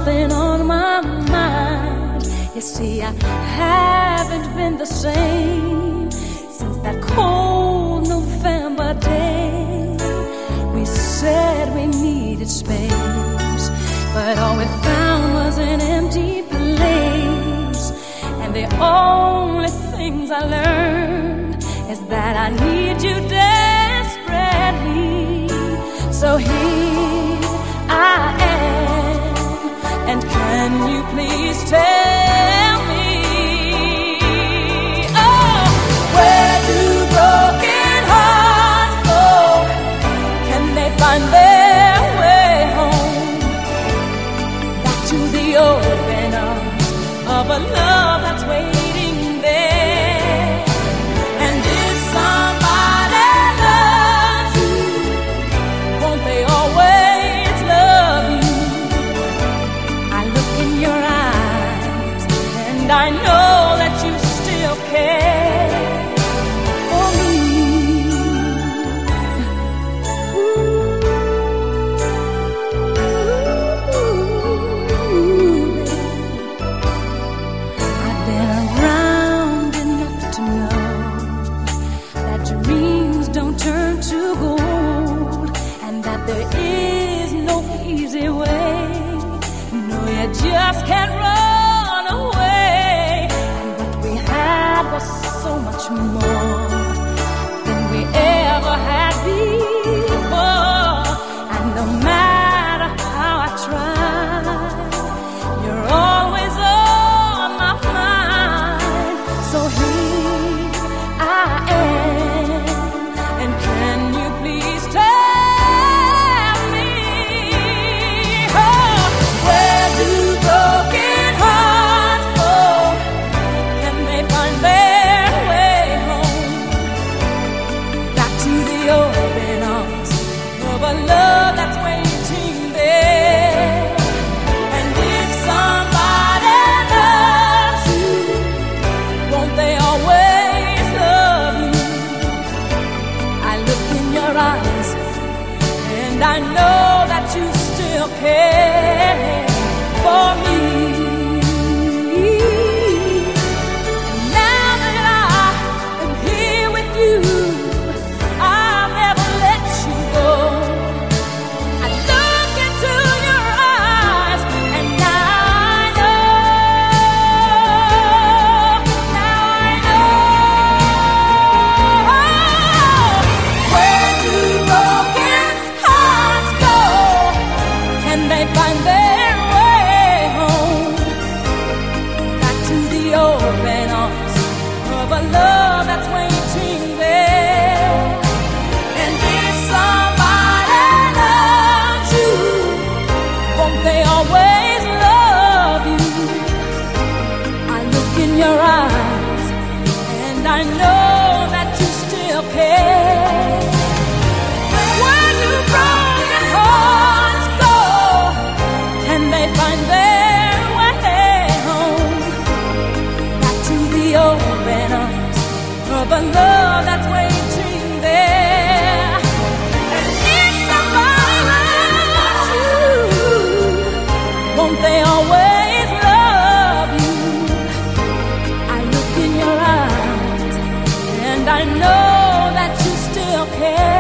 something on my mind. You see, I haven't been the same since that cold November day. We said we needed space, but all we found was an empty place. And the only things I learned is that I need you desperately. So here I am, and can you please tell me, oh, where do broken hearts go? Can they find their way home? Back to the open arms of a love that's waiting there. And if somebody loves you, won't they always love you? I look in your eyes, and I know that you still care for me. I've been around enough to know that dreams don't turn to gold, and that there is no easy way. No, you just can't run away. And what we had was so much more than we ever had before. And no matter how I try, you're always on my mind. So here I am, and can you please tell me, oh, where do broken hearts go? Can they find their way home? Back to the open arms of a love that's waiting there. And if somebody loves you, won't they always love you? I look in your eyes, and I know that you still care for me. Now that I am here with you, I'll never let you go. I look into your eyes, and now I know. Where do broken hearts go? Can they find their way home? Back to the open arms of a love that's waiting there. And if somebody loves you, won't they always love you? I look in your eyes, and I know that you still care. Where do broken hearts go? Can they find their way home? Back to the open arms of a love that's waiting there. And if somebody loves you, won't they always love you? I look in your eyes, and I know that you still care.